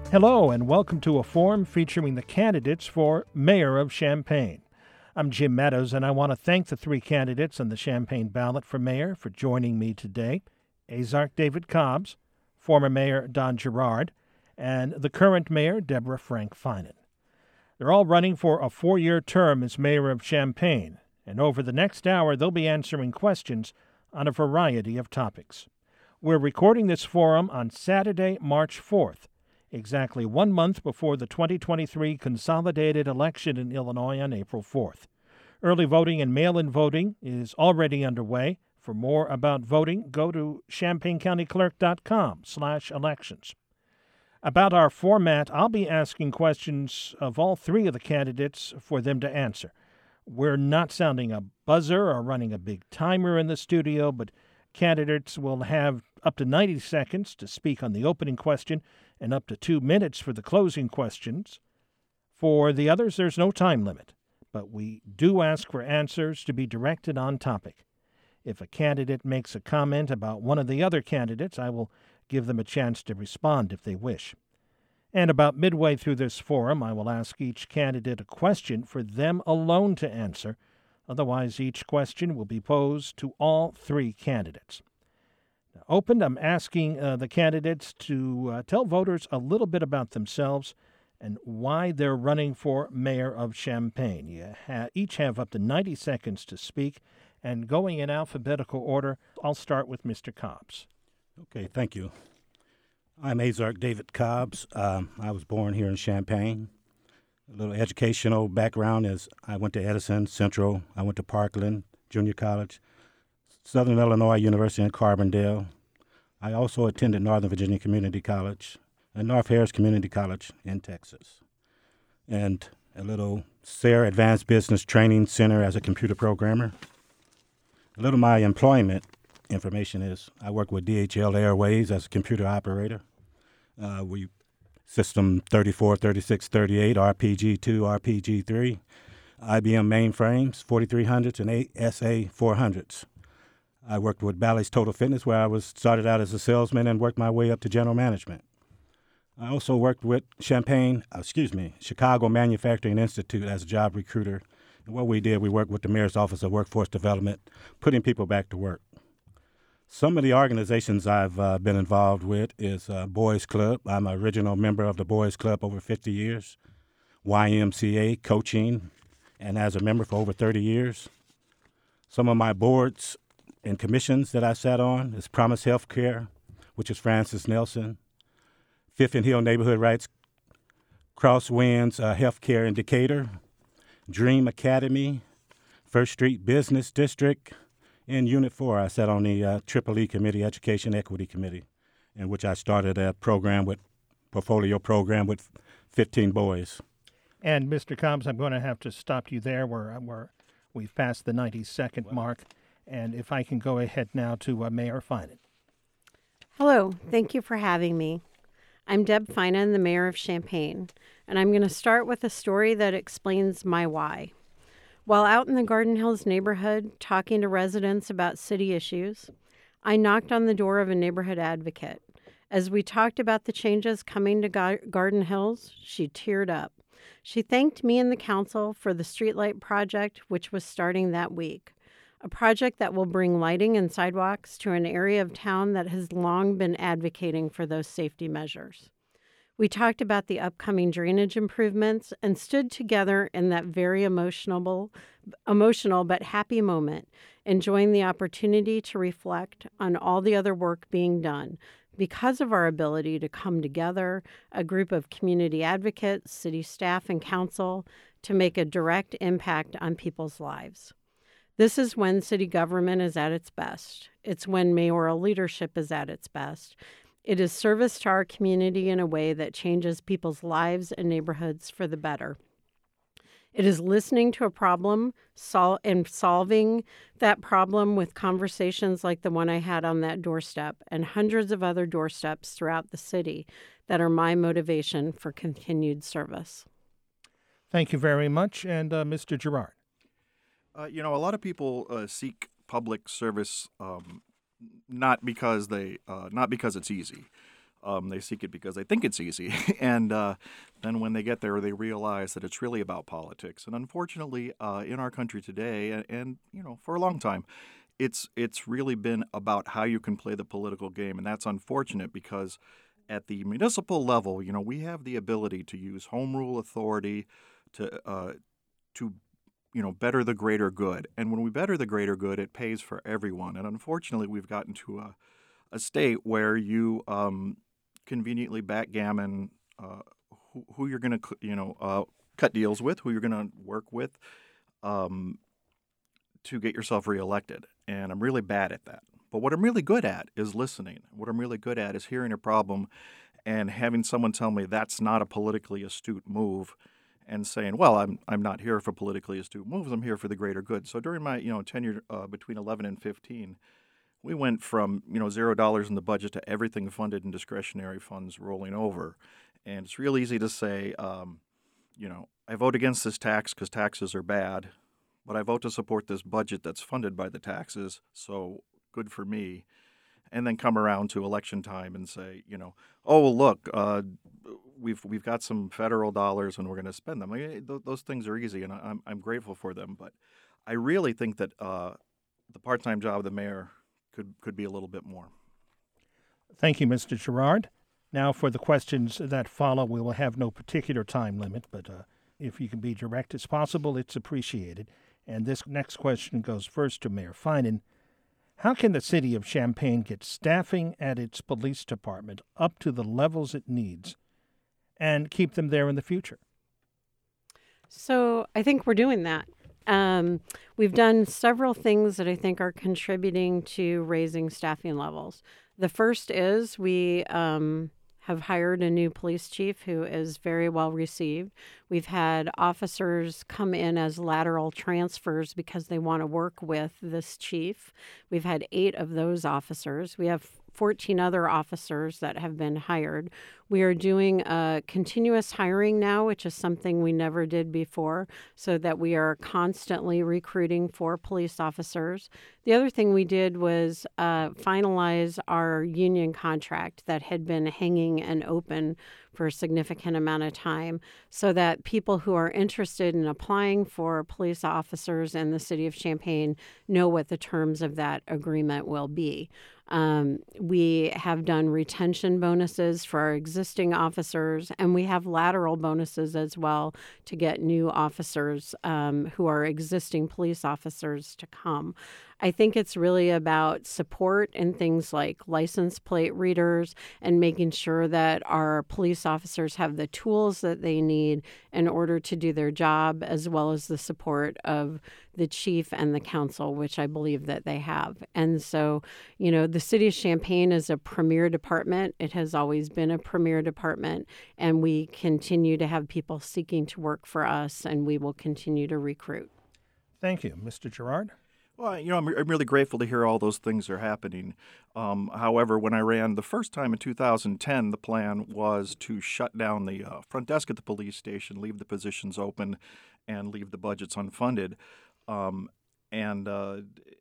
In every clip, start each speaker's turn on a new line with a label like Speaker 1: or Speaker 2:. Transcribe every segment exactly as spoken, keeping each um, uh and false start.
Speaker 1: Hello, and welcome to a forum featuring the candidates for Mayor of Champaign. I'm Jim Meadows, and I want to thank the three candidates on the Champaign ballot for mayor for joining me today: Azark David Cobbs, former Mayor Don Gerard, and the current Mayor Deborah Frank Finan. They're all running for a four-year term as Mayor of Champaign, and over the next hour they'll be answering questions on a variety of topics. We're recording this forum on Saturday, March fourth, exactly one month before the twenty twenty-three consolidated election in Illinois on April fourth. Early voting and mail-in voting is already underway. For more about voting, go to champaign county clerk dot com slash elections. About our format, I'll be asking questions of all three of the candidates for them to answer. We're not sounding a buzzer or running a big timer in the studio, but candidates will have up to ninety seconds to speak on the opening question and up to two minutes for the closing questions. For the others, there's no time limit, but we do ask for answers to be directed on topic. If a candidate makes a comment about one of the other candidates, I will give them a chance to respond if they wish. And about midway through this forum, I will ask each candidate a question for them alone to answer. Otherwise, each question will be posed to all three candidates. Now, opened, I'm asking uh, the candidates to uh, tell voters a little bit about themselves and why they're running for mayor of Champaign. You ha- each have up to ninety seconds to speak, and going in alphabetical order, I'll start with Mister Cobbs.
Speaker 2: Okay, thank you. I'm Azark David Cobbs. Um, I was born here in Champaign. A little educational background is I went to Edison Central. I went to Parkland Junior College, Southern Illinois University in Carbondale. I also attended Northern Virginia Community College and North Harris Community College in Texas. And a little Sayre Advanced Business Training Center as a computer programmer. A little of my employment information is I work with D H L Airways as a computer operator. Uh, we System thirty-four, thirty-six, thirty-eight, R P G two, R P G three, I B M mainframes, forty-three hundreds, and eight S A four hundreds. I worked with Bally's Total Fitness, where I was started out as a salesman and worked my way up to general management. I also worked with Champaign, uh, excuse me, Chicago Manufacturing Institute as a job recruiter. And what we did, we worked with the Mayor's Office of Workforce Development, putting people back to work. Some of the organizations I've uh, been involved with is uh, Boys Club. I'm an original member of the Boys Club over fifty years. Y M C A, coaching, and as a member for over thirty years. Some of my boards and commissions that I sat on is Promise Healthcare, which is Francis Nelson, Fifth and Hill Neighborhood Rights, Crosswinds uh, Healthcare in Decatur, Dream Academy, First Street Business District. In Unit four, I sat on the uh, Triple E Committee, Education Equity Committee, in which I started a program with, portfolio program with fifteen boys.
Speaker 1: And Mister Cobbs, I'm going to have to stop you there where, where we've passed the ninety-second well. mark. And if I can go ahead now to uh, Mayor Finan.
Speaker 3: Hello, thank you for having me. I'm Deb Finan, the Mayor of Champaign, and I'm going to start with a story that explains my why. While out in the Garden Hills neighborhood talking to residents about city issues, I knocked on the door of a neighborhood advocate. As we talked about the changes coming to Gar- Garden Hills, she teared up. She thanked me and the council for the streetlight project, which was starting that week, a project that will bring lighting and sidewalks to an area of town that has long been advocating for those safety measures. We talked about the upcoming drainage improvements and stood together in that very emotional, emotional but happy moment, enjoying the opportunity to reflect on all the other work being done because of our ability to come together, a group of community advocates, city staff, and council, to make a direct impact on people's lives. This is when city government is at its best. It's when mayoral leadership is at its best. It is service to our community in a way that changes people's lives and neighborhoods for the better. It is listening to a problem sol- and solving that problem with conversations like the one I had on that doorstep and hundreds of other doorsteps throughout the city that are my motivation for continued service.
Speaker 1: Thank you very much. And uh, Mister Gerard.
Speaker 4: Uh, you know, a lot of people uh, seek public service um, not because they uh, not because it's easy. Um, they seek it because they think it's easy. and uh, then when they get there, they realize that it's really about politics. And unfortunately, uh, in our country today, and, and you know, for a long time, it's it's really been about how you can play the political game. And that's unfortunate because at the municipal level, you know, we have the ability to use home rule authority to uh, to you know better the greater good. And when we better the greater good, it pays for everyone. And unfortunately, we've gotten to a, a state where you um, conveniently backgammon uh, who, who you're going to you know uh, cut deals with, who you're going to work with, um, to get yourself reelected. And I'm really bad at that. But what I'm really good at is listening. What I'm really good at is hearing a problem and having someone tell me that's not a politically astute move, and saying, well, I'm I'm not here for politically astute moves. I'm here for the greater good. So during my you know tenure uh, between eleven and fifteen, we went from you know zero dollars in the budget to everything funded in discretionary funds rolling over. And it's real easy to say, um, you know, I vote against this tax because taxes are bad, but I vote to support this budget that's funded by the taxes. So good for me. And then come around to election time and say, you know, oh look, uh, we've we've got some federal dollars and we're going to spend them. I mean, th- those things are easy, and I'm I'm grateful for them. But I really think that uh, the part-time job of the mayor could could be a little bit more.
Speaker 1: Thank you, Mister Gerard. Now for the questions that follow, we will have no particular time limit, but uh, if you can be direct as possible, it's appreciated. And this next question goes first to Mayor Finan. How can the city of Champaign get staffing at its police department up to the levels it needs and keep them there in the future?
Speaker 3: So I think we're doing that. Um, we've done several things that I think are contributing to raising staffing levels. The first is we um, have hired a new police chief who is very well received. We've had officers come in as lateral transfers because they want to work with this chief. We've had eight of those officers. We have fourteen other officers that have been hired. We are doing a continuous hiring now, which is something we never did before, so that we are constantly recruiting for police officers. The other thing we did was uh, finalize our union contract that had been hanging and open for a significant amount of time, so that people who are interested in applying for police officers in the city of Champaign know what the terms of that agreement will be. Um, we have done retention bonuses for our existing officers, and we have lateral bonuses as well to get new officers um, who are existing police officers to come. I think it's really about support in things like license plate readers and making sure that our police officers have the tools that they need in order to do their job, as well as the support of the chief and the council, which I believe that they have. And so, you know, the city of Champaign is a premier department. It has always been a premier department, and we continue to have people seeking to work for us, and we will continue to recruit.
Speaker 1: Thank you. Mister Gerard?
Speaker 4: Well, you know, I'm, I'm really grateful to hear all those things are happening. Um, however, when I ran the first time in two thousand ten, the plan was to shut down the uh, front desk at the police station, leave the positions open, and leave the budgets unfunded. Um, and uh,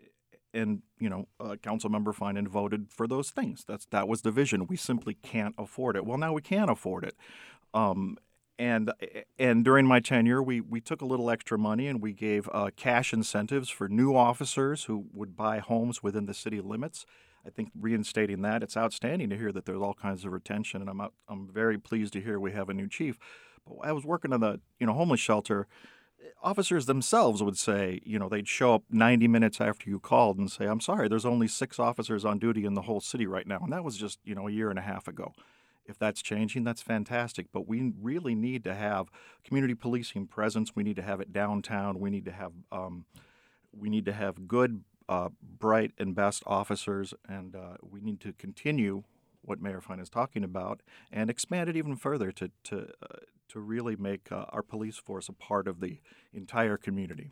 Speaker 4: and you know, uh, Councilmember Finan voted for those things. That's that was the vision. We simply can't afford it. Well, now we can afford it. Um, And and during my tenure, we, we took a little extra money and we gave uh, cash incentives for new officers who would buy homes within the city limits. I think reinstating that, it's outstanding to hear that there's all kinds of retention, and I'm out, I'm very pleased to hear we have a new chief. But I was working on the you know homeless shelter. Officers themselves would say, you know, they'd show up ninety minutes after you called and say, I'm sorry, there's only six officers on duty in the whole city right now. And that was just, you know, a year and a half ago. If that's changing, that's fantastic. But we really need to have community policing presence. We need to have it downtown. We need to have um, we need to have good, uh, bright, and best officers, and uh, we need to continue what Mayor Finan is talking about and expand it even further to to uh, to really make uh, our police force a part of the entire community.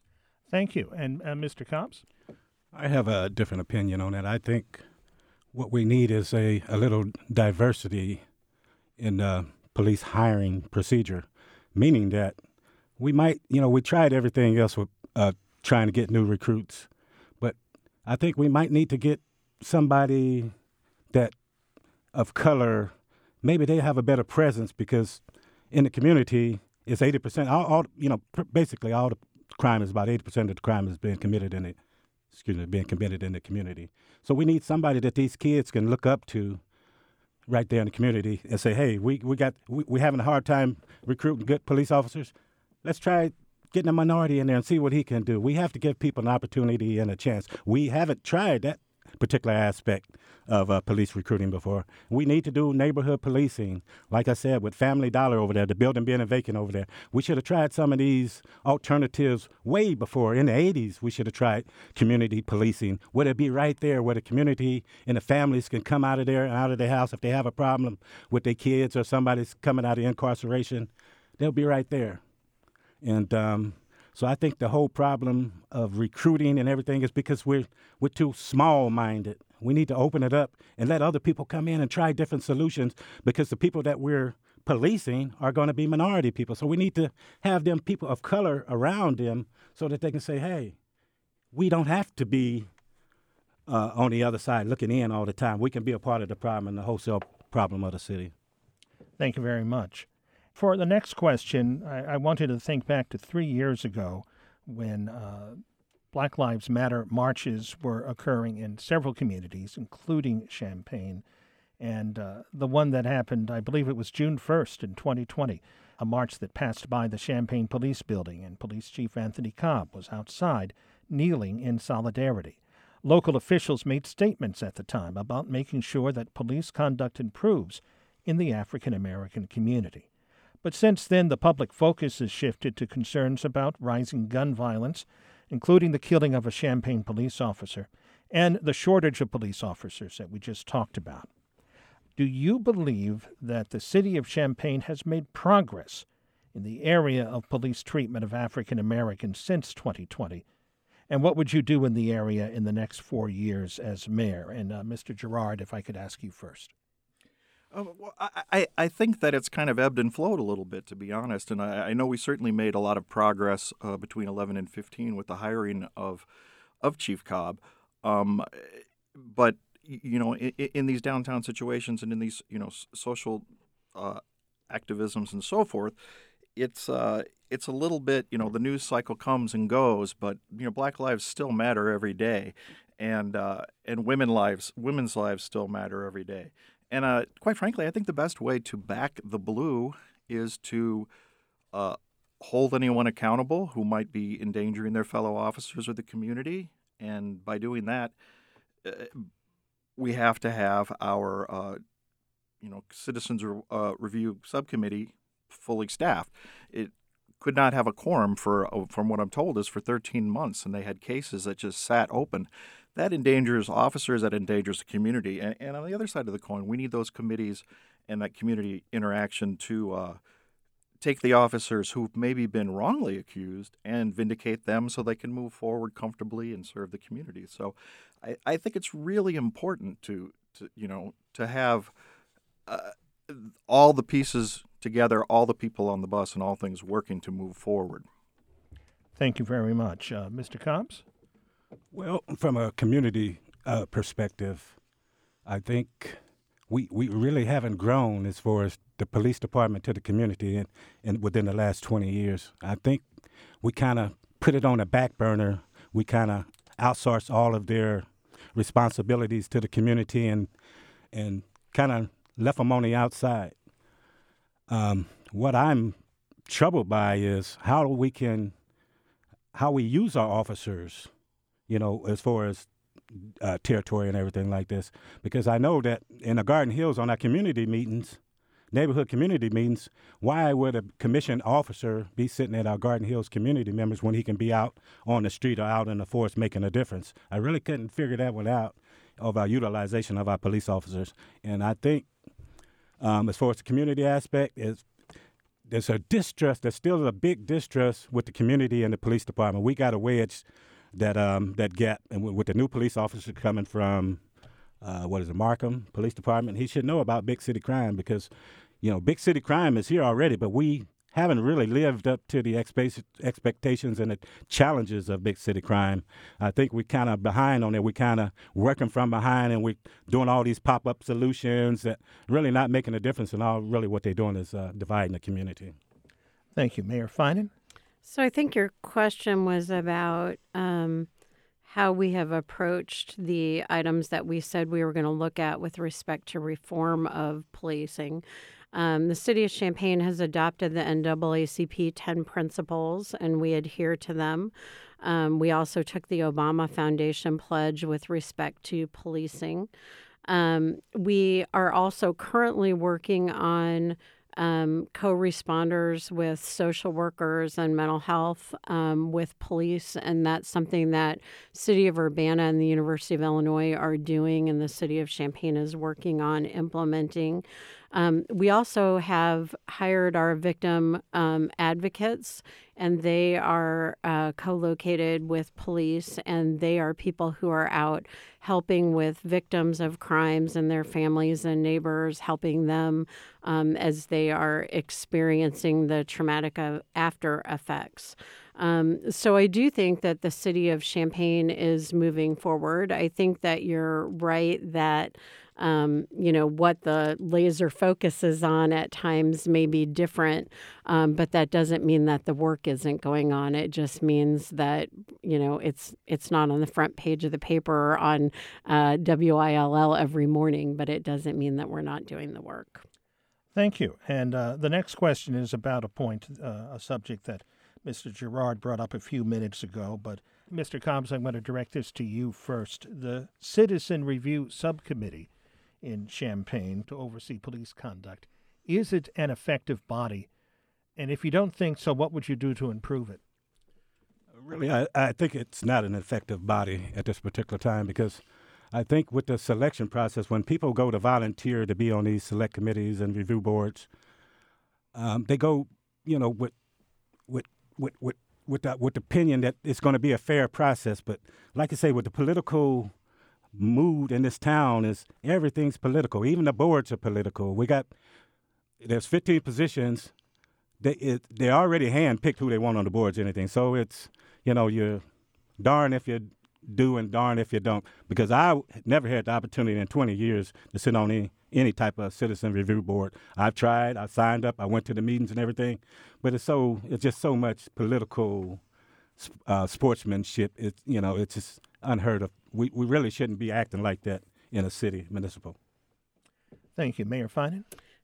Speaker 1: Thank you. And uh, Mister Cobbs?
Speaker 2: I have a different opinion on that. I think what we need is a, a little diversity in the police hiring procedure, meaning that we might, you know, we tried everything else with uh, trying to get new recruits, but I think we might need to get somebody that of color, maybe they have a better presence because in the community, it's eighty percent. All, all you know, pr- basically all the crime is about eighty percent of the crime is being committed in it. Excuse me, being committed in the community. So we need somebody that these kids can look up to right there in the community and say, hey, we, we got, we, we're having a hard time recruiting good police officers. Let's try getting a minority in there and see what he can do. We have to give people an opportunity and a chance. We haven't tried that particular aspect of uh, police recruiting before. We need to do neighborhood policing. Like I said, with Family Dollar over there, the building being vacant over there, we should have tried some of these alternatives way before. In the eighties, we should have tried community policing, where it be right there, where the community and the families can come out of there and out of their house if they have a problem with their kids or somebody's coming out of incarceration. They'll be right there. And um, so I think the whole problem of recruiting and everything is because we're we're too small-minded. We need to open it up and let other people come in and try different solutions because the people that we're policing are going to be minority people. So we need to have them people of color around them so that they can say, hey, we don't have to be uh, on the other side looking in all the time. We can be a part of the problem and the wholesale problem of the city.
Speaker 1: Thank you very much. For the next question, I, I wanted to think back to three years ago when uh, Black Lives Matter marches were occurring in several communities, including Champaign. And uh, the one that happened, I believe it was June first in twenty twenty, a march that passed by the Champaign Police Building, and Police Chief Anthony Cobb was outside kneeling in solidarity. Local officials made statements at the time about making sure that police conduct improves in the African American community. But since then, the public focus has shifted to concerns about rising gun violence, including the killing of a Champaign police officer and the shortage of police officers that we just talked about. Do you believe that the city of Champaign has made progress in the area of police treatment of African Americans since twenty twenty? And what would you do in the area in the next four years as mayor? And uh, Mister Gerard, if I could ask you first.
Speaker 4: Uh, well, I, I, I think that it's kind of ebbed and flowed a little bit, to be honest. And I, I know we certainly made a lot of progress uh, between eleven and fifteen with the hiring of of Chief Cobb. Um, but, you know, in, in these downtown situations and in these, you know, social uh, activisms and so forth, it's uh, it's a little bit, you know, the news cycle comes and goes, but, you know, Black lives still matter every day. And uh, and women lives, women's lives still matter every day. And uh, quite frankly, I think the best way to back the blue is to uh, hold anyone accountable who might be endangering their fellow officers or the community. And by doing that, uh, we have to have our, uh, you know, Citizens uh, Review Subcommittee fully staffed. It could not have a quorum for, uh, from what I'm told, is for thirteen months, and they had cases that just sat open. That endangers officers, that endangers the community. And, and on the other side of the coin, we need those committees and that community interaction to uh, take the officers who've maybe been wrongly accused and vindicate them so they can move forward comfortably and serve the community. So I, I think it's really important to, to, you know, to have uh, all the pieces together, all the people on the bus and all things working to move forward.
Speaker 1: Thank you very much. Uh, Mister Cobbs?
Speaker 2: Well, from a community uh, perspective, I think we we really haven't grown as far as the police department to the community in, in within the last twenty years. I think we kind of put it on the back burner. We kind of outsourced all of their responsibilities to the community and and kind of left them on the outside. Um, what I'm troubled by is how we can how we use our officers, you know, as far as uh, territory and everything like this. Because I know that in the Garden Hills on our community meetings, neighborhood community meetings, why would a commissioned officer be sitting at our Garden Hills community members when he can be out on the street or out in the forest making a difference? I really couldn't figure that one out of our utilization of our police officers. And I think um, as far as the community aspect, is there's a distrust, there's still a big distrust with the community and the police department. We got a wedge that um, that gap, and with the new police officer coming from, uh, what is it, Markham Police Department, he should know about big city crime because, you know, big city crime is here already, but we haven't really lived up to the expe- expectations and the challenges of big city crime. I think we're kind of behind on it. We're kind of working from behind, and we're doing all these pop-up solutions that really not making a difference, and all really what they're doing is uh, dividing the community.
Speaker 1: Thank you. Mayor Finan?
Speaker 3: So I think your question was about um, how we have approached the items that we said we were going to look at with respect to reform of policing. Um, the city of Champaign has adopted the N double A C P ten principles, and we adhere to them. Um, we also took the Obama Foundation pledge with respect to policing. Um, we are also currently working on um, co-responders with social workers and mental health um, with police, and that's something that City of Urbana and the University of Illinois are doing, and the City of Champaign is working on implementing. Um, we also have hired our victim um, advocates, and they are uh, co-located with police, and they are people who are out helping with victims of crimes and their families and neighbors, helping them um, as they are experiencing the traumatic uh, after effects. Um, so I do think that the city of Champaign is moving forward. I think that you're right that Um, you know, what the laser focuses on at times may be different, um, but that doesn't mean that the work isn't going on. It just means that, you know, it's it's not on the front page of the paper or on uh, W I L L every morning, but it doesn't mean that we're not doing the work.
Speaker 1: Thank you. And uh, the next question is about a point, uh, a subject that Mister Girard brought up a few minutes ago. But, Mister Cobbs, I'm going to direct this to you first. The Citizen Review Subcommittee in Champaign to oversee police conduct, is it an effective body? And if you don't think so, what would you do to improve it?
Speaker 2: Really, I, I think it's not an effective body at this particular time, because I think with the selection process, when people go to volunteer to be on these select committees and review boards, um, they go, you know, with with with with with the, with the opinion that it's going to be a fair process. But like I say, with the political mood in this town, is everything's political. Even the boards are political. We got there's fifteen positions. They it, they already handpicked who they want on the boards. And anything. So it's you know you're darn if you do and darn if you don't. Because I never had the opportunity in twenty years to sit on any any type of citizen review board. I've tried. I signed up. I went to the meetings and everything. But it's so it's just so much political uh, sportsmanship. It's you know it's just unheard of. We we really shouldn't be acting like that in a city municipal.
Speaker 1: Thank you. Mayor Finan?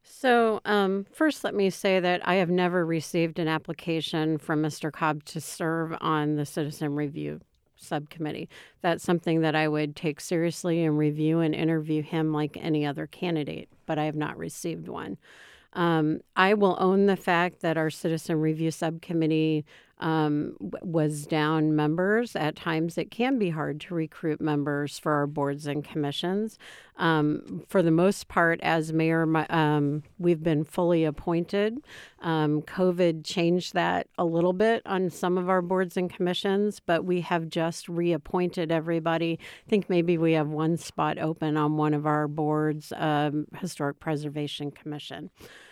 Speaker 3: So um, first, let me say that I have never received an application from Mister Cobb to serve on the Citizen Review Subcommittee. That's something that I would take seriously and review and interview him like any other candidate, but I have not received one. Um, I will own the fact that our Citizen Review Subcommittee um, was down members. At times, it can be hard to recruit members for our boards and commissions. Um, for the most part, as mayor, my, um, we've been fully appointed. Um, COVID changed that a little bit on some of our boards and commissions, but we have just reappointed everybody. I think maybe we have one spot open on one of our boards, um, Historic Preservation Commission.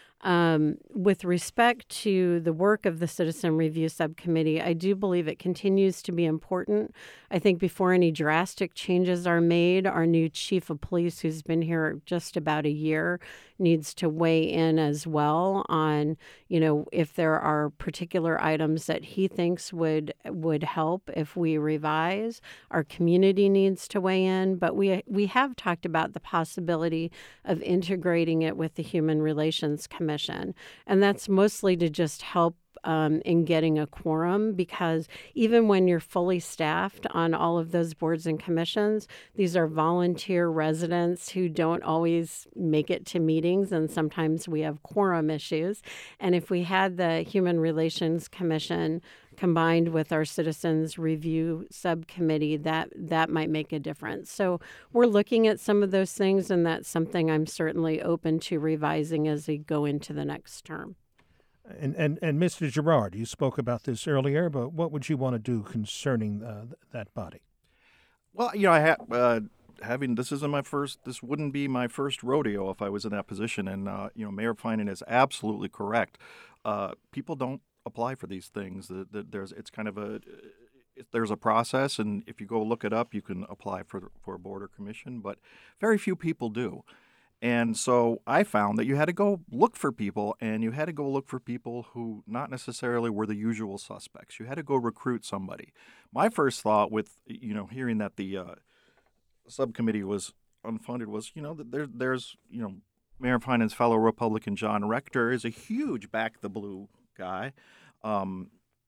Speaker 3: Um, with respect to the work of the Citizen Review Subcommittee, I do believe it continues to be important. I think before any drastic changes are made, our new chief of police, who's been here just about a year, needs to weigh in as well on, you know, if there are particular items that he thinks would would help if we revise. Our community needs to weigh in, but we we have talked about the possibility of integrating it with the Human Relations Commission, and that's mostly to just help Um, in getting a quorum, because even when you're fully staffed on all of those boards and commissions, these are volunteer residents who don't always make it to meetings, and sometimes we have quorum issues. And if we had the Human Relations Commission combined with our Citizens Review Subcommittee, that that might make a difference. So we're looking at some of those things, and that's something I'm certainly open to revising as we go into the next term.
Speaker 1: And, and and Mister Girard, you spoke about this earlier, but what would you want to do concerning uh, that body?
Speaker 4: Well, you know, I ha- uh, having this isn't my first. This wouldn't be my first rodeo if I was in that position. And uh, you know, Mayor Finan is absolutely correct. uh, people don't apply for these things. The, the, there's it's kind of a it, there's a process, and if you go look it up, you can apply for for a board or commission. But very few people do. And so I found that you had to go look for people, and you had to go look for people who not necessarily were the usual suspects. You had to go recruit somebody. My first thought with, you know, hearing that the uh, subcommittee was unfunded was, you know, that there, there's, you know, Mayor Fine's fellow Republican John Rector is a huge back the blue guy. Um,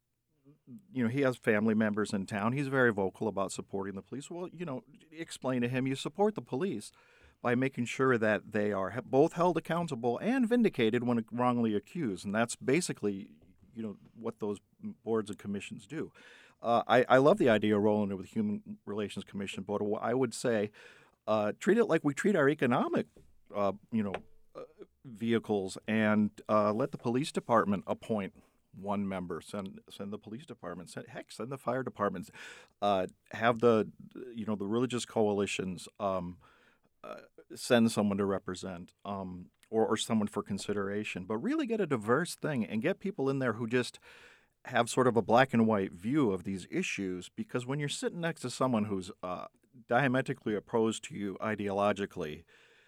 Speaker 4: you know, he has family members in town. He's very vocal about supporting the police. Well, you know, explain to him you support the police by making sure that they are both held accountable and vindicated when wrongly accused. And that's basically, you know, what those boards and commissions do. Uh, I, I love the idea of rolling it with Human Relations Commission, but I would say uh, treat it like we treat our economic, uh, you know, uh, vehicles, and uh, let the police department appoint one member. Send send the police department. Send, heck, send the fire departments. Uh, have the, you know, the religious coalitions. Um, Uh, send someone to represent um, or, or someone for consideration, but really get a diverse thing and get people in there who just have sort of a black and white view of these issues, because when you're sitting next to someone who's uh, diametrically opposed to you ideologically,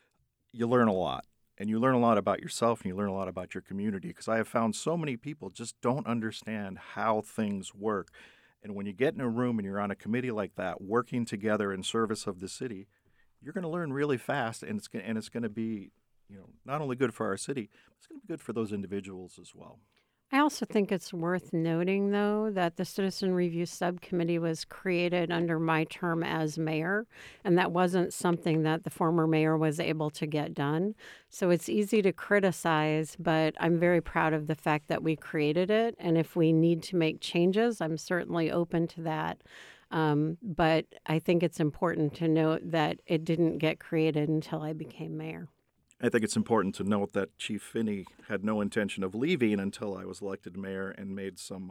Speaker 4: you learn a lot. And you learn a lot about yourself, and you learn a lot about your community, because I have found so many people just don't understand how things work. And when you get in a room and you're on a committee like that, working together in service of the city, you're going to learn really fast, and it's going and it's going to be, you know, not only good for our city, but it's going to be good for those individuals as well.
Speaker 3: I also think it's worth noting, though, that the Citizen Review Subcommittee was created under my term as mayor, and that wasn't something that the former mayor was able to get done. So it's easy to criticize, but I'm very proud of the fact that we created it, and if we need to make changes, I'm certainly open to that. Um, but I think it's important to note that it didn't get created until I became mayor.
Speaker 4: I think it's important to note that Chief Finney had no intention of leaving until I was elected mayor, and made some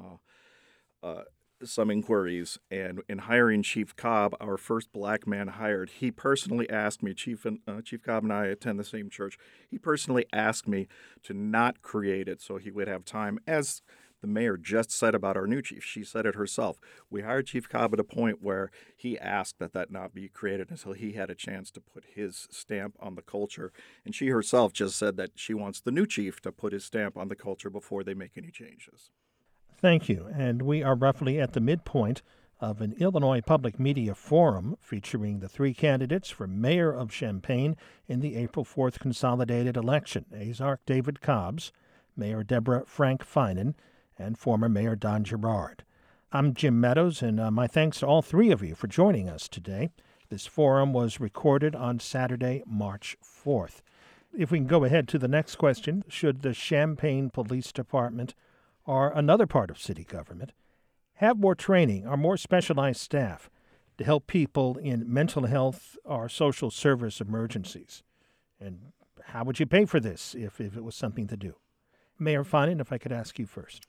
Speaker 4: uh, uh, some inquiries. And in hiring Chief Cobb, our first black man hired, he personally asked me, Chief and, uh, Chief Cobb and I attend the same church, he personally asked me to not create it so he would have time, as the mayor just said about our new chief. She said it herself. We hired Chief Cobb at a point where he asked that that not be created until he had a chance to put his stamp on the culture. And she herself just said that she wants the new chief to put his stamp on the culture before they make any changes.
Speaker 1: Thank you. And we are roughly at the midpoint of an Illinois Public Media Forum featuring the three candidates for mayor of Champaign in the April fourth consolidated election: Azark David Cobbs, Mayor Deborah Frank Finan, and former Mayor Don Gerard. I'm Jim Meadows, and uh, my thanks to all three of you for joining us today. This forum was recorded on Saturday, March fourth. If we can go ahead to the next question, should the Champaign Police Department, or another part of city government, have more training or more specialized staff to help people in mental health or social service emergencies? And how would you pay for this if, if it was something to do? Mayor Finan, if I could ask you first.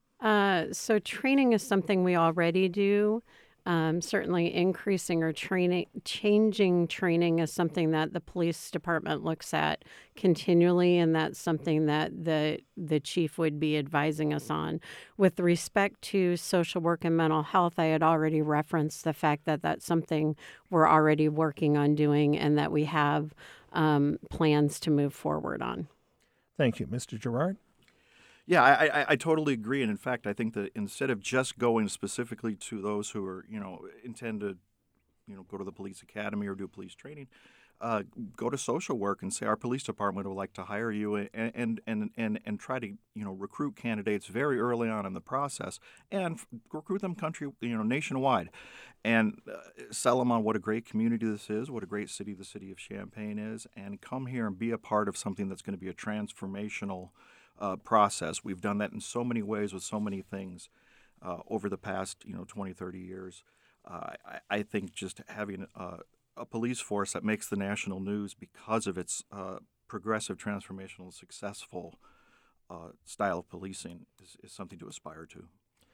Speaker 3: Uh, so training is something we already do. Um, certainly increasing or training, changing training is something that the police department looks at continually, and that's something that the the chief would be advising us on. With respect to social work and mental health, I had already referenced the fact that that's something we're already working on doing, and that we have um, plans to move forward on.
Speaker 1: Thank you. Mister Gerard?
Speaker 4: Yeah, I, I, I totally agree. And in fact, I think that instead of just going specifically to those who are, you know, intend to, you know, go to the police academy or do police training, uh, go to social work and say our police department would like to hire you, and and, and, and and try to, you know, recruit candidates very early on in the process, and recruit them country, you know, nationwide, and uh, sell them on what a great community this is, what a great city the city of Champaign is, and come here and be a part of something that's going to be a transformational Uh, process. We've done that in so many ways with so many things uh, over the past, you know, twenty, thirty years. Uh, I, I think just having a, a police force that makes the national news because of its uh, progressive, transformational, successful uh, style of policing is, is something to aspire to.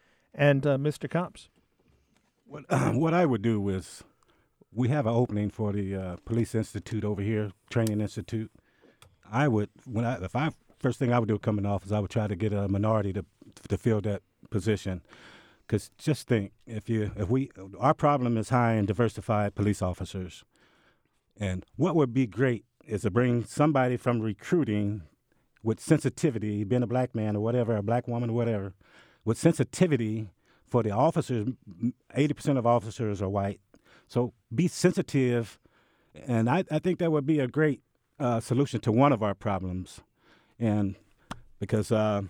Speaker 1: And uh, Mister Cobbs?
Speaker 2: What, uh, what I would do is, we have an opening for the uh, Police Institute over here, Training Institute. I would, when I, if I first thing I would do coming off is I would try to get a minority to to fill that position. Because just think, if you if we our problem is hiring diversified police officers, and what would be great is to bring somebody from recruiting with sensitivity, being a black man or whatever, a black woman or whatever, with sensitivity for the officers. eighty percent of officers are white, so be sensitive, and I, I think that would be a great uh, solution to one of our problems, and because. Uh,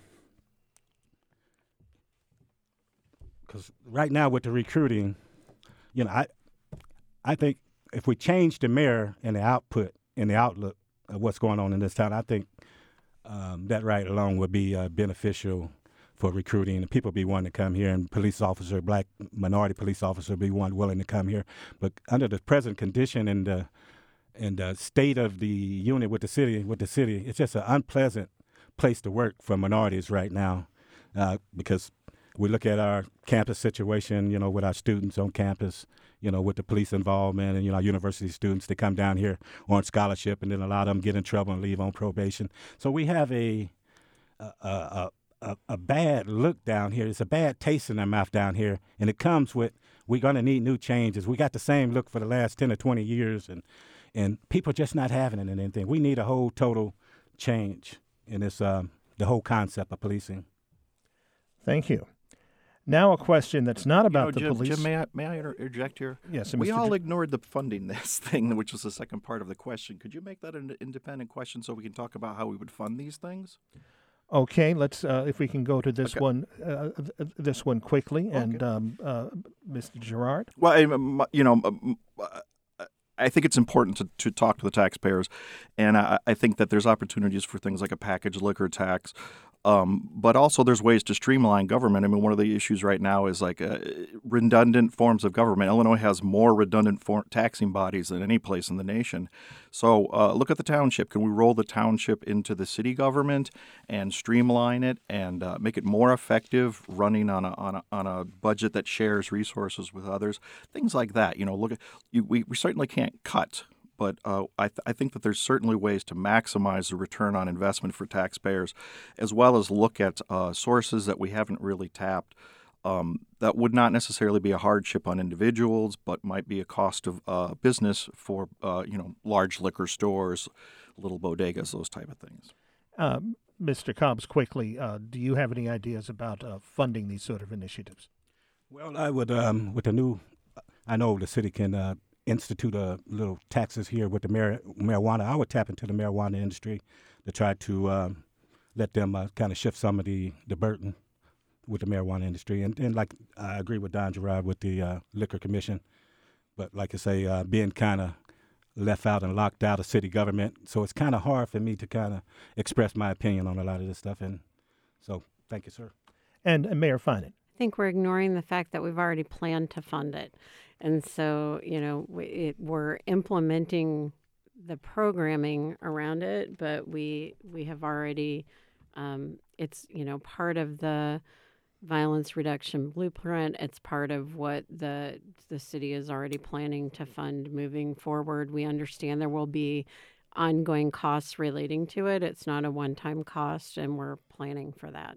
Speaker 2: Because right now with the recruiting, you know, I I think if we change the mayor and the output and the outlook of what's going on in this town, I think um, that right alone would be uh, beneficial for recruiting, and people be wanting to come here, and police officer, black minority police officer be one willing to come here. But under the present condition and the and the state of the unit with the city, with the city, it's just an unpleasant place to work for minorities right now, uh, because we look at our campus situation, you know, with our students on campus, you know, with the police involvement, and, you know, our university students, they come down here on scholarship, and then a lot of them get in trouble and leave on probation. So we have a a, a, a, a bad look down here. It's a bad taste in our mouth down here, and it comes with, we're going to need new changes. We got the same look for the last ten or twenty years, and, and people just not having it in anything. We need a whole total change in this, um, the whole concept of policing.
Speaker 1: Thank you. Now a question that's not about
Speaker 4: you know,
Speaker 1: the
Speaker 4: Jim,
Speaker 1: police.
Speaker 4: Jim, may I, may I interject here?
Speaker 1: Yes,
Speaker 4: we
Speaker 1: Mister
Speaker 4: all
Speaker 1: J-
Speaker 4: ignored the funding this thing, which was the second part of the question. Could you make that an independent question so we can talk about how we would fund these things?
Speaker 1: Okay, let's uh, if we can go to this
Speaker 4: Okay.
Speaker 1: one, uh, th- this one quickly, and
Speaker 4: Okay.
Speaker 1: um, uh, Mister Gerard.
Speaker 4: Well, I- um, you know, um, uh, I think it's important to, to talk to the taxpayers, and I, I think that there's opportunities for things like a package liquor tax. Um, but also there's ways to streamline government. I mean, one of the issues right now is like uh, redundant forms of government. Illinois has more redundant for- taxing bodies than any place in the nation. So uh, look at the township. Can we roll the township into the city government and streamline it and uh, make it more effective running on a, on a on a budget that shares resources with others? Things like that. You know, look at you, we we certainly can't cut. But uh, I, th- I think that there's certainly ways to maximize the return on investment for taxpayers, as well as look at uh, sources that we haven't really tapped um, that would not necessarily be a hardship on individuals, but might be a cost of uh, business for uh, you know large liquor stores, little bodegas, those type of things.
Speaker 1: Um, Mister Cobbs, quickly, uh, do you have any ideas about uh, funding these sort of initiatives?
Speaker 2: Well, I would, um, with the new, I know the city can uh, institute a little taxes here with the mar- marijuana. I would tap into the marijuana industry to try to um, let them uh, kind of shift some of the, the burden with the marijuana industry. And, and like I agree with Don Gerard with the uh, Liquor Commission, but like I say, uh, being kind of left out and locked out of city government. So it's kind of hard for me to kind of express my opinion on a lot of this stuff. And so thank you, sir.
Speaker 1: And uh, Mayor Finan.
Speaker 3: I think we're ignoring the fact that we've already planned to fund it. And so, you know, we, it, we're implementing the programming around it, but we we have already, um, it's, you know, part of the violence reduction blueprint. It's part of what the the city is already planning to fund moving forward. We understand there will be ongoing costs relating to it. It's not a one-time cost, and we're planning for that.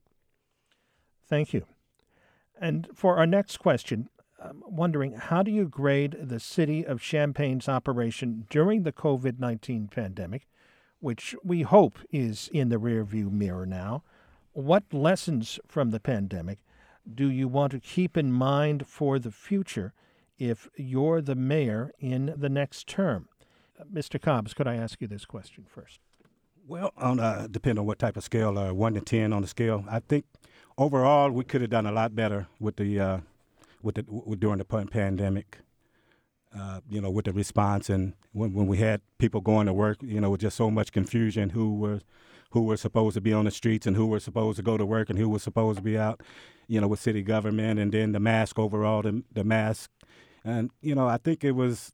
Speaker 1: Thank you. And for our next question, I'm wondering, how do you grade the city of Champaign's operation during the COVID nineteen pandemic, which we hope is in the rearview mirror now? What lessons from the pandemic do you want to keep in mind for the future if you're the mayor in the next term? Uh, Mister Cobbs, could I ask you this question first?
Speaker 2: Well, on uh, depending on what type of scale, uh, one to ten on the scale, I think overall we could have done a lot better with the uh, with the w- during the pan- pandemic. Uh, you know, with the response, and when when we had people going to work, you know, with just so much confusion, who were who were supposed to be on the streets and who were supposed to go to work and who was supposed to be out, you know, with city government, and then the mask overall, the the mask, and you know, I think it was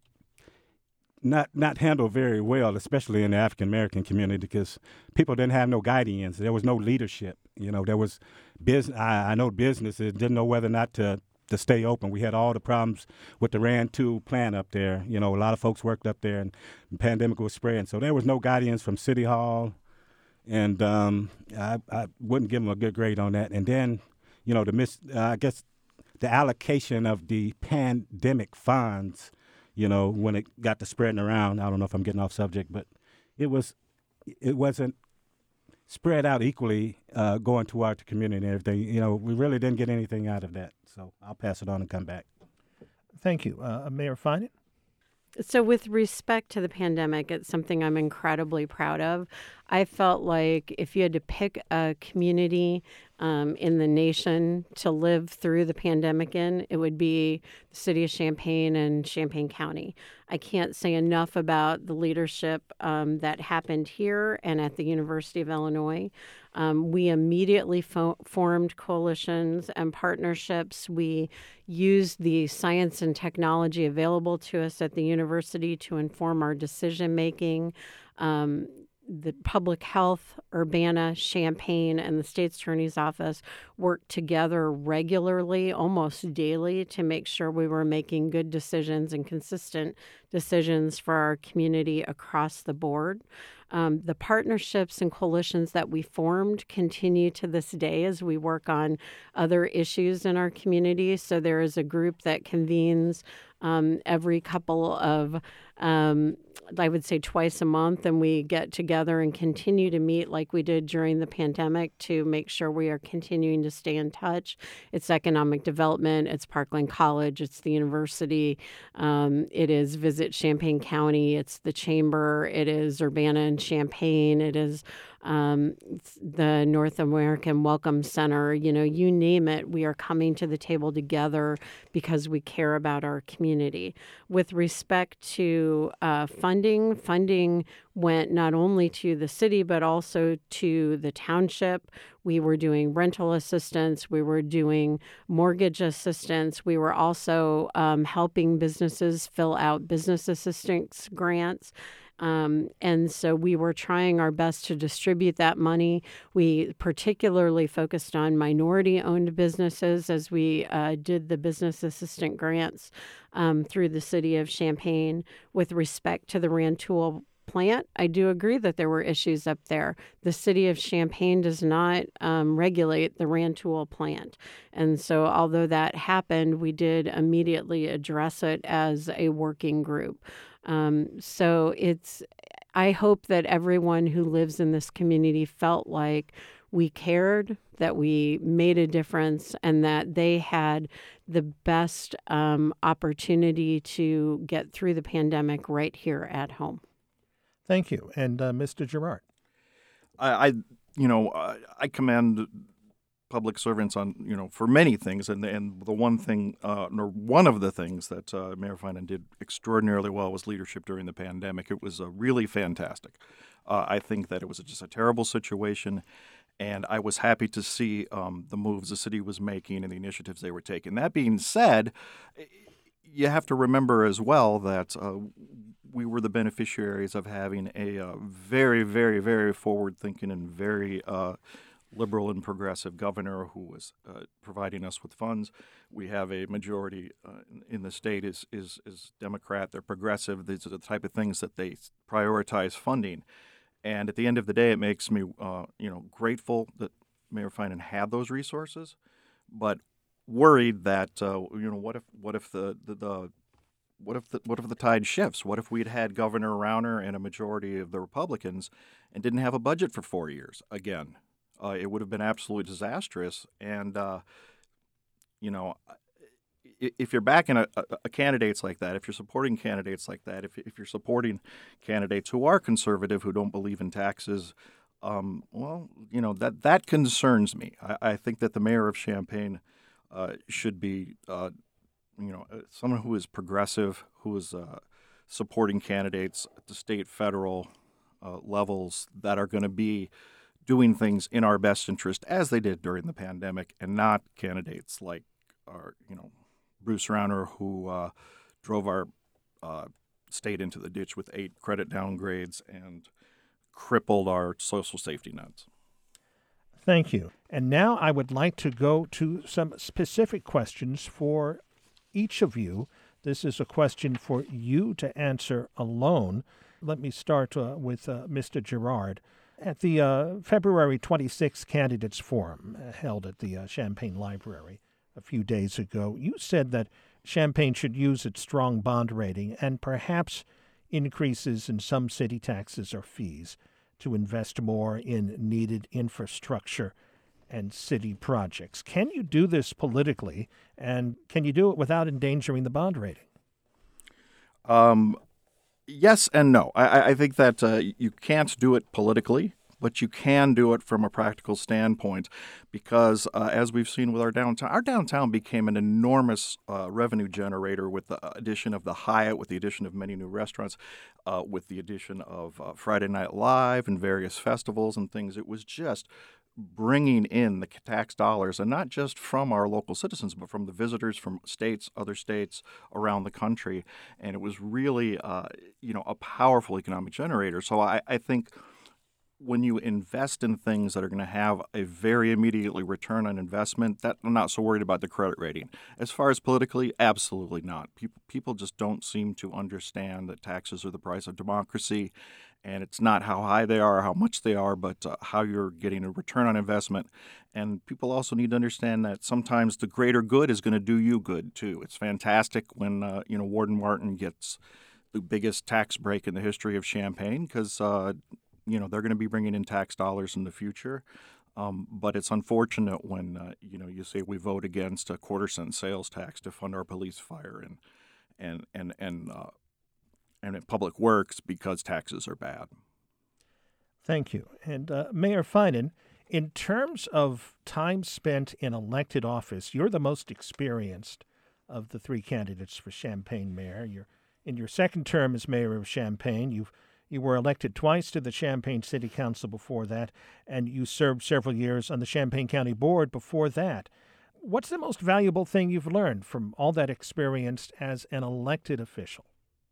Speaker 2: not not handled very well, especially in the African American community, because people didn't have no guidance. There was no leadership. You know, there was business. I, I know businesses didn't know whether or not to. to stay open. We had all the problems with the Rand two plant up there. You know, a lot of folks worked up there, and the pandemic was spreading. So there was no guidance from City Hall, and um, I, I wouldn't give them a good grade on that. And then, you know, the mis- uh, I guess the allocation of the pandemic funds, you know, when it got to spreading around, I don't know if I'm getting off subject, but it was, it wasn't spread out equally uh, going toward the community and everything. You know, we really didn't get anything out of that. So I'll pass it on and come back.
Speaker 1: Thank you. Uh, Mayor Finan?
Speaker 3: So with respect to the pandemic, it's something I'm incredibly proud of. I felt like if you had to pick a community um, in the nation to live through the pandemic in, it would be the city of Champaign and Champaign County. I can't say enough about the leadership um, that happened here and at the University of Illinois. Um, we immediately fo- formed coalitions and partnerships. We used the science and technology available to us at the university to inform our decision making. Um, the public health, Urbana, Champaign, and the state's attorney's office worked together regularly, almost daily, to make sure we were making good decisions and consistent decisions for our community across the board. Um, the partnerships and coalitions that we formed continue to this day as we work on other issues in our community. So there is a group that convenes um, every couple of, um, I would say twice a month, and we get together and continue to meet like we did during the pandemic to make sure we are continuing to stay in touch. It's economic development, it's Parkland College, it's the university, um, it is Visit Champaign County, it's the Chamber, it is Urbana and Champaign, it is um, the North American Welcome Center, you know, you name it, we are coming to the table together because we care about our community. With respect to uh, funding, funding went not only to the city, but also to the township. We were doing rental assistance. We were doing mortgage assistance. We were also um, helping businesses fill out business assistance grants. Um, and so we were trying our best to distribute that money. We particularly focused on minority-owned businesses as we uh, did the business assistant grants um, through the city of Champaign. With respect to the Rantoul plant, I do agree that there were issues up there. The city of Champaign does not um, regulate the Rantoul plant. And so although that happened, we did immediately address it as a working group. Um, so it's, I hope that everyone who lives in this community felt like we cared, that we made a difference, and that they had the best um, opportunity to get through the pandemic right here at home.
Speaker 1: Thank you. And uh, Mister Girard?
Speaker 4: I, I you know, I, I commend public servants on, you know, for many things. And and the one thing, uh, or one of the things that uh, Mayor Finan did extraordinarily well was leadership during the pandemic. It was uh, really fantastic. Uh, I think that it was just a terrible situation. And I was happy to see um, the moves the city was making and the initiatives they were taking. That being said, you have to remember as well that uh, we were the beneficiaries of having a uh, very, very, very forward-thinking and very uh, liberal and progressive governor who was uh, providing us with funds. We have a majority uh, in the state is, is is Democrat. They're progressive. These are the type of things that they prioritize funding. And at the end of the day, it makes me uh, you know grateful that Mayor Finan had those resources, but worried that uh, you know what if what if the, the, the what if the what if the tide shifts? What if we'd had Governor Rauner and a majority of the Republicans and didn't have a budget for four years again? Uh, it would have been absolutely disastrous. And, uh, you know, if you're backing a, a, a candidates like that, if you're supporting candidates like that, if, if you're supporting candidates who are conservative, who don't believe in taxes, um, well, you know, that, that concerns me. I, I think that the mayor of Champaign uh, should be, uh, you know, someone who is progressive, who is uh, supporting candidates at the state, federal uh, levels that are going to be doing things in our best interest as they did during the pandemic, and not candidates like our, you know, Bruce Rauner, who uh, drove our uh, state into the ditch with eight credit downgrades and crippled our social safety nets.
Speaker 1: Thank you. And now I would like to go to some specific questions for each of you. This is a question for you to answer alone. Let me start uh, with uh, Mister Girard. At the uh, February twenty-sixth Candidates Forum uh, held at the uh, Champaign Library a few days ago, you said that Champaign should use its strong bond rating and perhaps increases in some city taxes or fees to invest more in needed infrastructure and city projects. Can you do this politically, and can you do it without endangering the bond rating?
Speaker 4: Um, yes and no. I, I think that uh, you can't do it politically, but you can do it from a practical standpoint because, uh, as we've seen with our downtown, our downtown became an enormous uh, revenue generator with the addition of the Hyatt, with the addition of many new restaurants, uh, with the addition of uh, Friday Night Live and various festivals and things. It was just bringing in the tax dollars, and not just from our local citizens, but from the visitors from states, other states around the country. And it was really, uh, you know, a powerful economic generator. So I, I think when you invest in things that are going to have a very immediately return on investment, that I'm not so worried about the credit rating. As far as politically, absolutely not. People people just don't seem to understand that taxes are the price of democracy, and it's not how high they are or how much they are, but uh, how you're getting a return on investment. And people also need to understand that sometimes the greater good is going to do you good too. It's fantastic when uh, you know Warden Martin gets the biggest tax break in the history of Champaign because uh, you know they're going to be bringing in tax dollars in the future. Um, but it's unfortunate when uh, you know you say we vote against a quarter cent sales tax to fund our police, fire, and and and and uh, and public works because taxes are bad.
Speaker 1: Thank you. And uh, Mayor Finan, in terms of time spent in elected office, you're the most experienced of the three candidates for Champaign mayor. You're in your second term as mayor of Champaign. You've You were elected twice to the Champaign City Council before that, and you served several years on the Champaign County Board before that. What's the most valuable thing you've learned from all that experience as an elected official?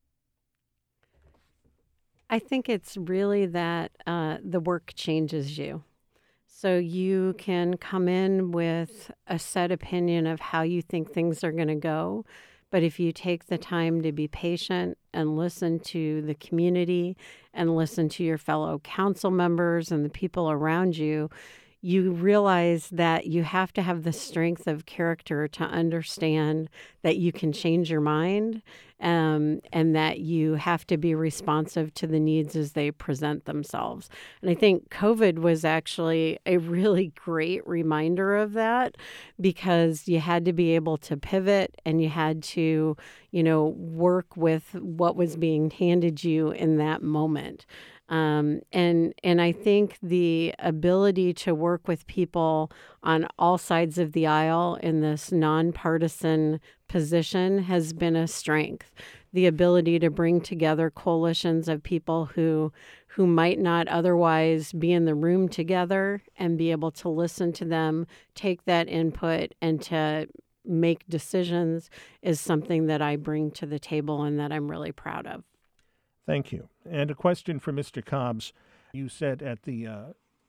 Speaker 3: I think it's really that uh, the work changes you. So you can come in with a set opinion of how you think things are going to go. But if you take the time to be patient and listen to the community and listen to your fellow council members and the people around you, you realize that you have to have the strength of character to understand that you can change your mind um, and that you have to be responsive to the needs as they present themselves. And I think COVID was actually a really great reminder of that because you had to be able to pivot and you had to, you know, work with what was being handed you in that moment. Um, and and I think the ability to work with people on all sides of the aisle in this nonpartisan position has been a strength. The ability to bring together coalitions of people who who might not otherwise be in the room together and be able to listen to them, take that input, and to make decisions is something that I bring to the table and that I'm really proud of.
Speaker 1: Thank you. And a question for Mister Cobbs. You said at the uh,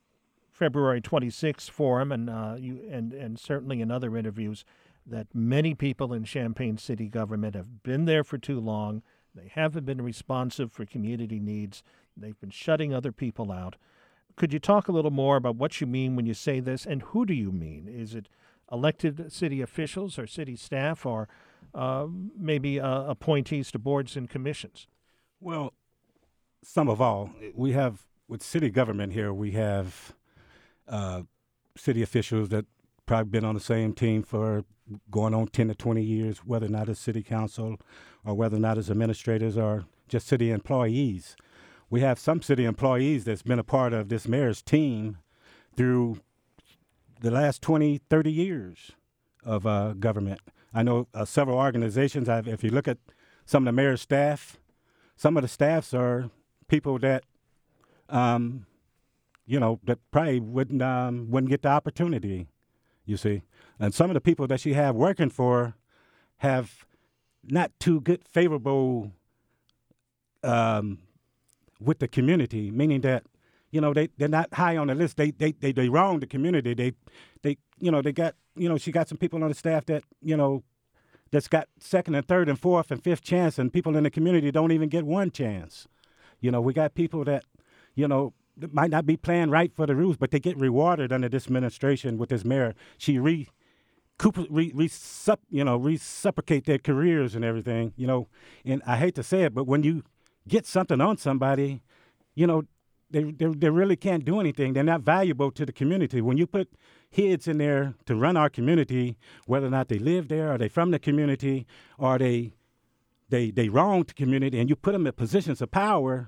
Speaker 1: February twenty-sixth forum, and uh, you and and certainly in other interviews, that many people in Champaign city government have been there for too long. They haven't been responsive for community needs. They've been shutting other people out. Could you talk a little more about what you mean when you say this, and who do you mean? Is it elected city officials or city staff, or uh, maybe uh, appointees to boards and commissions?
Speaker 2: Well, some of all. We have, with city government here, we have uh, city officials that probably been on the same team for going on ten to twenty years, whether or not as city council or whether or not as administrators or just city employees. We have some city employees that's been a part of this mayor's team through the last twenty, thirty years of uh, government. I know uh, several organizations, I've, if you look at some of the mayor's staff, some of the staffs are people that, um, you know, that probably wouldn't um, wouldn't get the opportunity, you see. And some of the people that she have working for have not too good, favorable um, with the community, meaning that, you know, they, they're not high on the list. They they they, they wrong the community. They, they, you know, they got, you know, she got some people on the staff that, you know, that's got second and third and fourth and fifth chance, and people in the community don't even get one chance. You know, we got people that, you know, might not be playing right for the rules, but they get rewarded under this administration with this mayor. She re, re, re you know, reciprocate their careers and everything, you know. And I hate to say it, but when you get something on somebody, you know, they, they they really can't do anything. They're not valuable to the community. When you put heads in there to run our community, whether or not they live there or they from the community or they they they wrong the community, and you put them in positions of power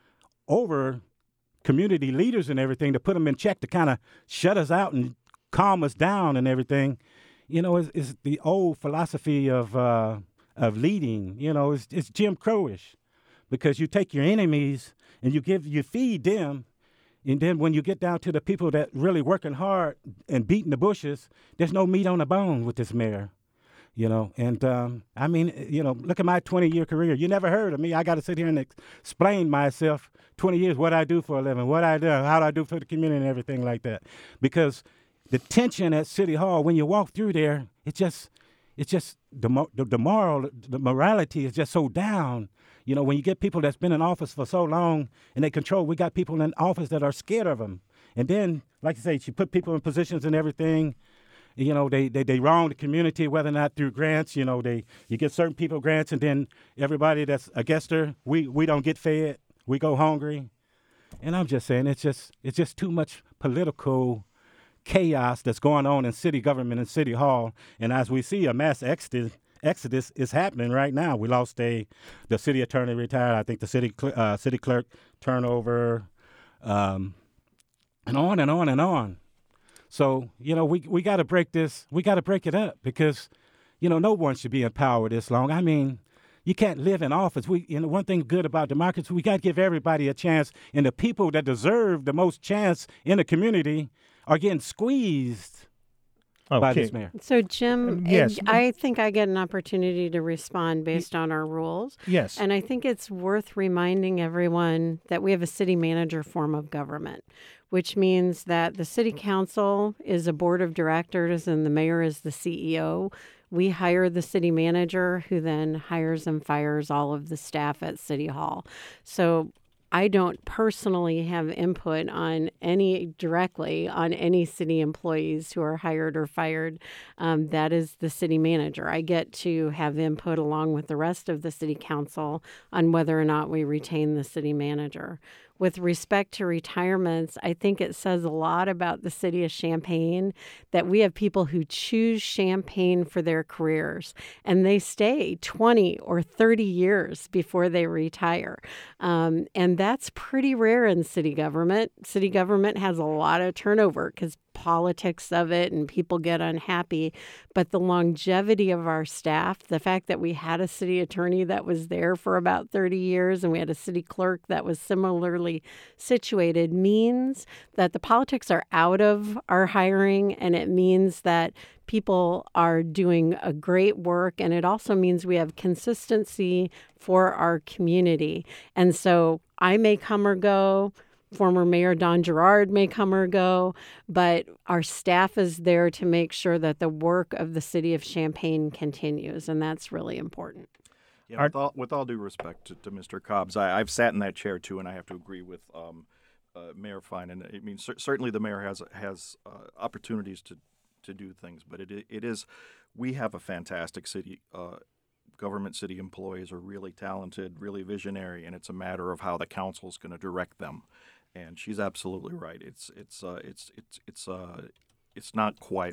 Speaker 2: over community leaders and everything, to put them in check, to kind of shut us out and calm us down and everything, you know, it's, it's the old philosophy of uh, of leading. You know, it's, it's Jim Crowish, because you take your enemies and you give you feed them, and then when you get down to the people that really working hard and beating the bushes, there's no meat on the bone with this mayor. You know, and um, I mean, you know, look at my twenty-year career. You never heard of me. I got to sit here and ex- explain myself twenty years, what I do for a living, what I do, how do I do for the community and everything like that. Because the tension at City Hall, when you walk through there, it just, it's just, the, the, the moral, the morality is just so down. You know, when you get people that's been in office for so long and they control, we got people in office that are scared of them. And then, like I say, she put people in positions and everything. You know, they, they, they wrong the community, whether or not through grants. You know, they you get certain people grants, and then everybody that's against her, we, we don't get fed. We go hungry. And I'm just saying, it's just it's just too much political chaos that's going on in city government and City Hall. And as we see, a mass exodus, exodus is happening right now. We lost a the city attorney retired. I think the city cl- uh, city clerk turnover, um, and on and on and on. So, you know, we we got to break this. We got to break it up, because, you know, no one should be in power this long. I mean, you can't live in office. We, you know, one thing good about democracy, we got to give everybody a chance. And the people that deserve the most chance in the community are getting squeezed
Speaker 1: okay.
Speaker 2: by this mayor.
Speaker 3: So, Jim,
Speaker 1: Um, yes.
Speaker 3: I think I get an opportunity to respond based on our rules.
Speaker 1: Yes.
Speaker 3: And I think it's worth reminding everyone that we have a city manager form of government, which means that the city council is a board of directors and the mayor is the C E O. We hire the city manager, who then hires and fires all of the staff at City Hall. So I don't personally have input on any directly on any city employees who are hired or fired. Um, that is the city manager. I get to have input along with the rest of the city council on whether or not we retain the city manager. With respect to retirements, I think it says a lot about the city of Champaign that we have people who choose Champaign for their careers, and they stay twenty or thirty years before they retire. Um, and that's pretty rare in city government. City government has a lot of turnover because politics of it and people get unhappy. But the longevity of our staff, the fact that we had a city attorney that was there for about thirty years and we had a city clerk that was similarly situated, means that the politics are out of our hiring, and it means that people are doing a great work, and it also means we have consistency for our community. And so I may come or go, former Mayor Don Gerard may come or go, but our staff is there to make sure that the work of the city of Champaign continues, and that's really important.
Speaker 4: Yeah, with all, with all due respect to, to Mister Cobbs, I, I've sat in that chair too, and I have to agree with um, uh, Mayor Fine. And I mean, cer- certainly the mayor has has uh, opportunities to, to do things, but it it is we have a fantastic city. Uh, government city employees are really talented, really visionary, and it's a matter of how the council is going to direct them. And she's absolutely right. It's it's uh, it's it's it's uh, it's not quite.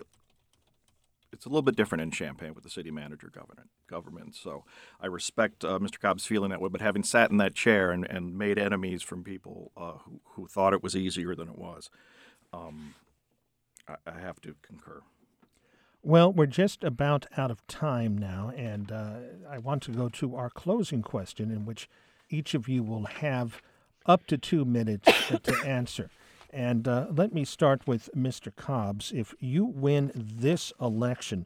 Speaker 4: It's a little bit different in Champaign with the city manager government. Government. So I respect uh, Mister Cobb's feeling that way, but having sat in that chair and, and made enemies from people uh, who who thought it was easier than it was, um, I, I have to concur.
Speaker 1: Well, we're just about out of time now, and uh, I want to go to our closing question, in which each of you will have up to two minutes to answer. And uh, let me start with Mister Cobbs. If you win this election,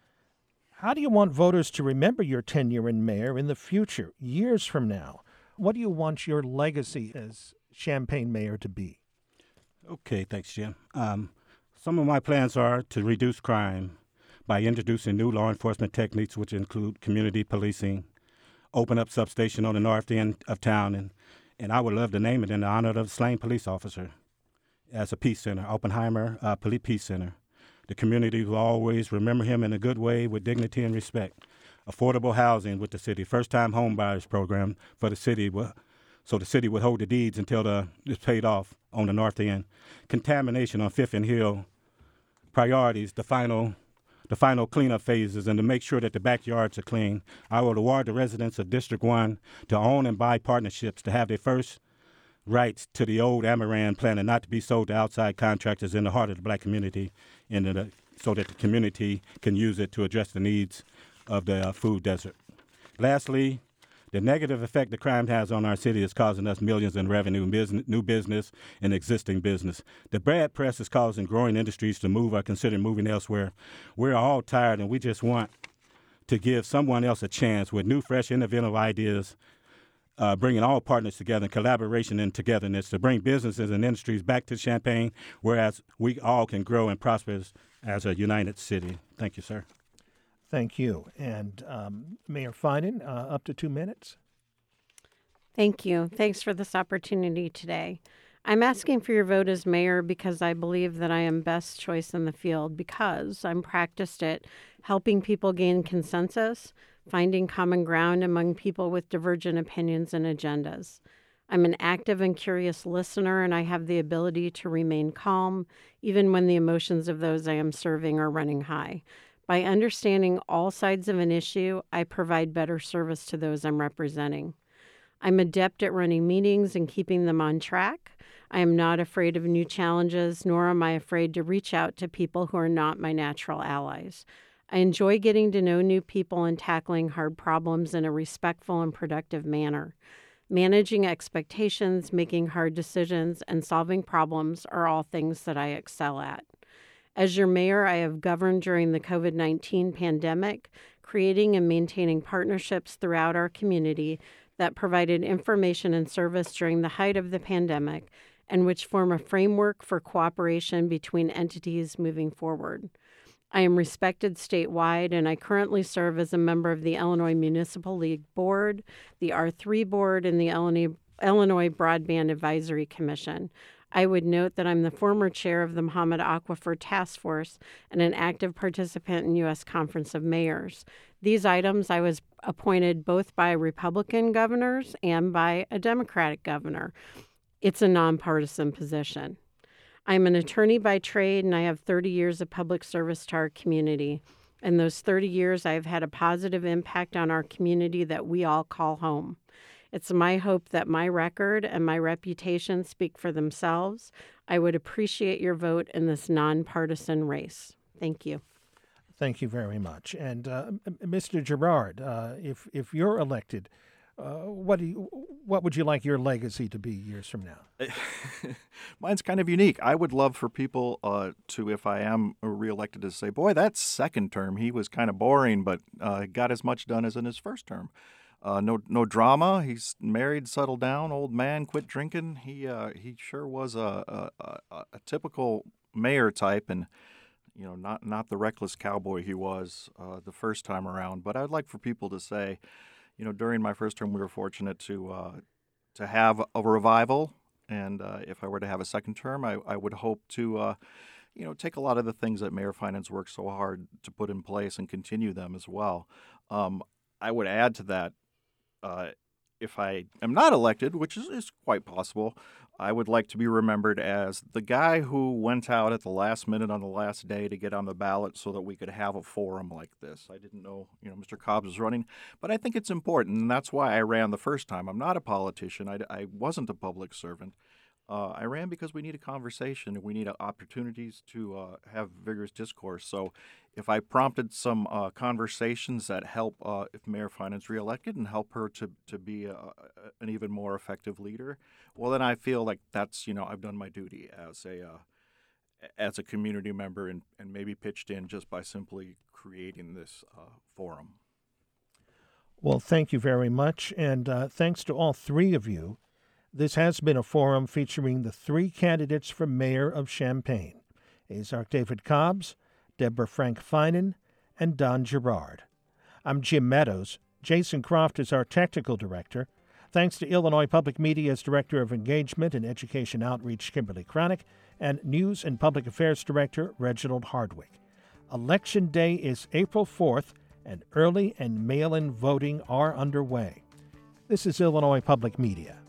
Speaker 1: how do you want voters to remember your tenure in mayor in the future, years from now? What do you want your legacy as Champaign mayor to be?
Speaker 2: Okay, thanks, Jim. Um, some of my plans are to reduce crime by introducing new law enforcement techniques, which include community policing, open up substation on the north end of town, and and I would love to name it in the honor of the slain police officer as a peace center, Oppenheimer uh, Police Peace Center. The community will always remember him in a good way with dignity and respect. Affordable housing with the city, first-time home buyers program for the city, so the city would hold the deeds until the, it's paid off on the north end. Contamination on Fifth and Hill, priorities, the final the final cleanup phases, and to make sure that the backyards are clean. I will award the residents of District one to own and buy partnerships to have their first rights to the old Amaran plant and not to be sold to outside contractors in the heart of the black community, in the, so that the community can use it to address the needs of the uh, food desert. Lastly, the negative effect the crime has on our city is causing us millions in revenue, business, new business, and existing business. The bad press is causing growing industries to move or consider moving elsewhere. We're all tired, and we just want to give someone else a chance with new, fresh, innovative ideas, uh, bringing all partners together in collaboration and togetherness to bring businesses and industries back to Champaign, whereas we all can grow and prosper as a united city. Thank you, sir.
Speaker 1: Thank you. And um, Mayor Finan, uh, up to two minutes.
Speaker 3: Thank you. Thanks for this opportunity today. I'm asking for your vote as mayor because I believe that I am best choice in the field, because I'm practiced at helping people gain consensus, finding common ground among people with divergent opinions and agendas. I'm an active and curious listener, and I have the ability to remain calm, even when the emotions of those I am serving are running high. By understanding all sides of an issue, I provide better service to those I'm representing. I'm adept at running meetings and keeping them on track. I am not afraid of new challenges, nor am I afraid to reach out to people who are not my natural allies. I enjoy getting to know new people and tackling hard problems in a respectful and productive manner. Managing expectations, making hard decisions, and solving problems are all things that I excel at. As your mayor, I have governed during the COVID nineteen pandemic, creating and maintaining partnerships throughout our community that provided information and service during the height of the pandemic, and which form a framework for cooperation between entities moving forward. I am respected statewide, and I currently serve as a member of the Illinois Municipal League Board, the R three Board, and the Illinois Broadband Advisory Commission. I would note that I'm the former chair of the Muhammad Aquifer Task Force and an active participant in U S Conference of Mayors. These items I was appointed both by Republican governors and by a Democratic governor. It's a nonpartisan position. I'm an attorney by trade, and I have thirty years of public service to our community. In those thirty years, I've had a positive impact on our community that we all call home. It's my hope that my record and my reputation speak for themselves. I would appreciate your vote in this nonpartisan race. Thank you.
Speaker 1: Thank you very much. And uh, Mister Gerard, uh, if if you're elected, uh, what do you, what would you like your legacy to be years from now?
Speaker 4: Mine's kind of unique. I would love for people uh, to, if I am reelected, to say, boy, that second term, he was kind of boring, but uh, got as much done as in his first term. Uh, no, no drama. He's married, settled down, old man, quit drinking. He, uh, he sure was a, a, a, a typical mayor type, and you know, not not the reckless cowboy he was uh, the first time around. But I'd like for people to say, you know, during my first term, we were fortunate to uh, to have a revival, and uh, if I were to have a second term, I, I would hope to, uh, you know, take a lot of the things that Mayor Finan worked so hard to put in place and continue them as well. Um, I would add to that. Uh, if I am not elected, which is, is quite possible, I would like to be remembered as the guy who went out at the last minute on the last day to get on the ballot so that we could have a forum like this. I didn't know, you know, Mister Cobbs was running, but I think it's important, and that's why I ran the first time. I'm not a politician. I, I wasn't a public servant. Uh, I ran because we need a conversation and we need opportunities to uh, have vigorous discourse. So if I prompted some uh, conversations that help uh, if Mayor Finan's reelected and help her to, to be a, an even more effective leader, well, then I feel like that's, you know, I've done my duty as a uh, as a community member and, and maybe pitched in just by simply creating this uh, forum.
Speaker 1: Well, thank you very much. And uh, thanks to all three of you. This has been a forum featuring the three candidates for mayor of Champaign, Azark David Cobbs, Deborah Frank Finan, and Don Gerard. I'm Jim Meadows. Jason Croft is our technical director. Thanks to Illinois Public Media's Director of Engagement and Education Outreach, Kimberly Cronick, and News and Public Affairs Director, Reginald Hardwick. Election Day is April fourth, and early and mail-in voting are underway. This is Illinois Public Media.